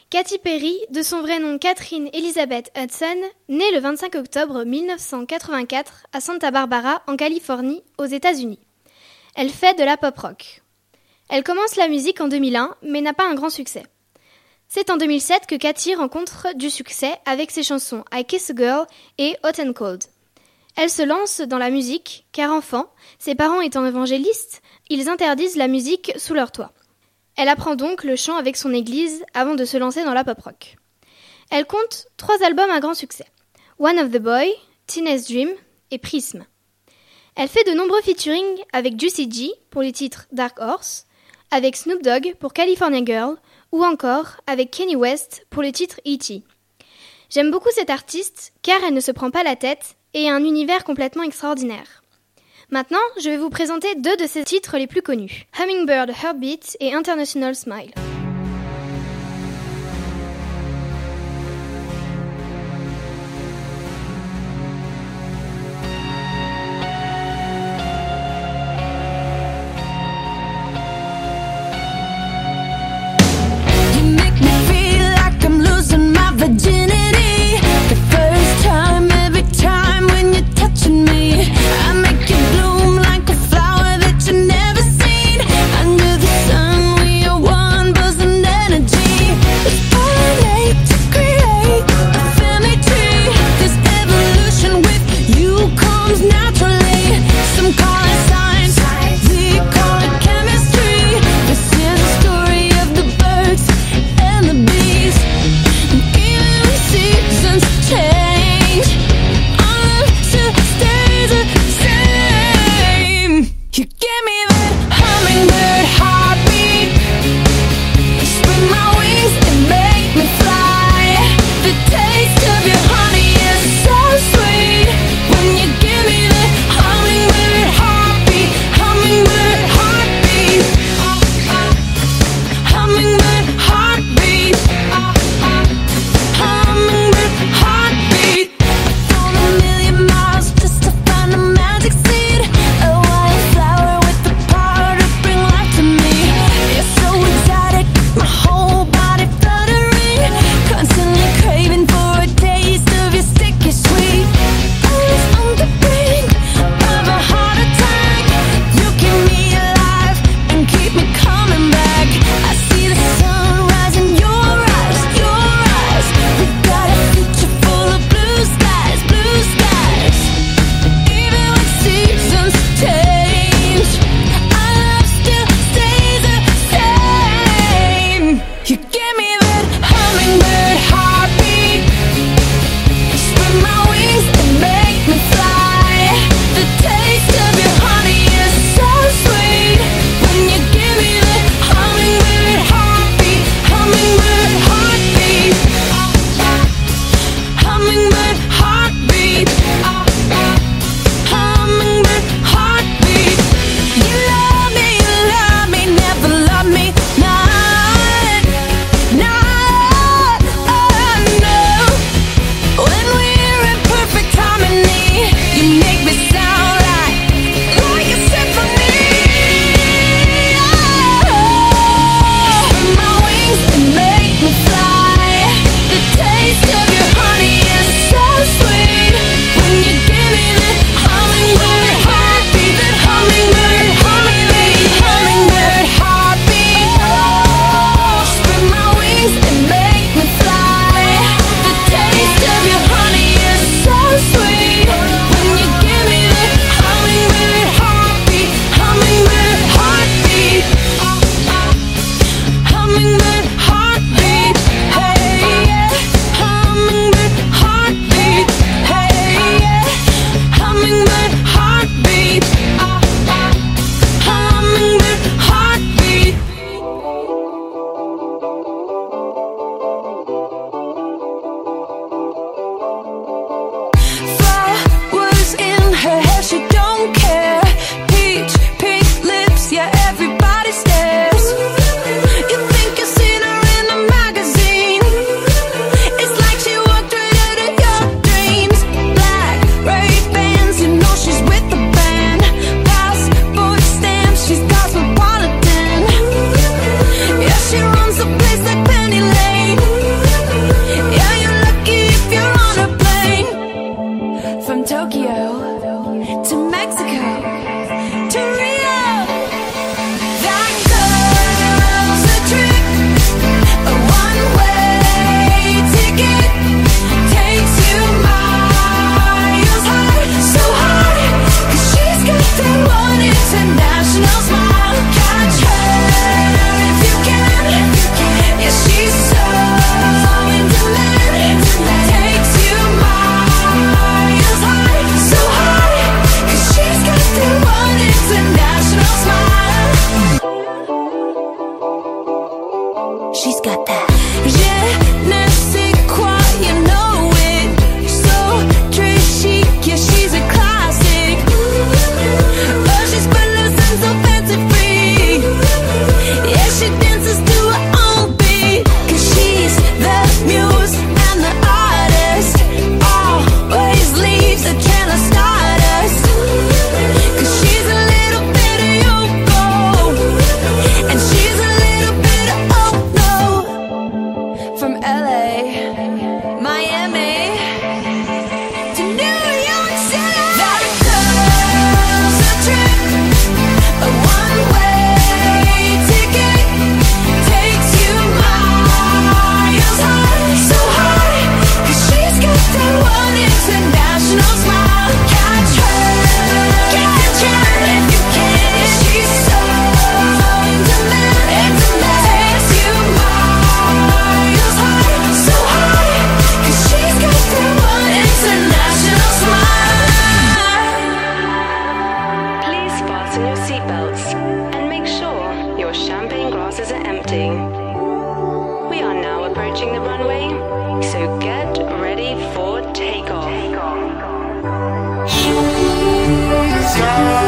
Katy Perry, de son vrai nom Catherine Elizabeth Hudson, naît le 25 octobre 1984 à Santa Barbara, en Californie, aux États-Unis. Elle fait de la pop rock. Elle commence la musique en 2001, mais n'a pas un grand succès. C'est en 2007 que Katy rencontre du succès avec ses chansons I Kiss a Girl et Hot and Cold. Elle se lance dans la musique, car enfant, ses parents étant évangélistes, ils interdisent la musique sous leur toit. Elle apprend donc le chant avec son église avant de se lancer dans la pop rock. Elle compte 3 albums à grand succès. One of the Boy, Teenage Dream et Prism. Elle fait de nombreux featuring avec Juicy J pour les titres Dark Horse, avec Snoop Dogg pour California Girl ou encore avec Kanye West pour le titre E.T. J'aime beaucoup cette artiste car elle ne se prend pas la tête et a un univers complètement extraordinaire. Maintenant, je vais vous présenter 2 de ses titres les plus connus, Hummingbird Heartbeat et International Smile. Virginity, the first time, every time when you're touching me, I make you bloom like a flower that you never seen. Under the sun, we are one, but got that. Je ne sais quoi, you know it. So trashy, yeah, she's a classic. Oh, she's footloose and so fancy free. Yeah, she dances to her own beat. 'Cause she's the muse and the artist. Always leaves a trail of stardust. 'Cause she's a little bit of Yoko, and she's a little bit of oh no. From LA, Miami to New York City. That girl's a trip, a one-way ticket. Takes you miles high, so high. 'Cause she's got that one international smile. Catch her if you can. She's so into man. Takes you miles high, so high. 'Cause she's got that one international smile. Please fasten your seatbelts and make sure your champagne glasses are empty. We are now approaching the runway, so get ready for takeoff. She's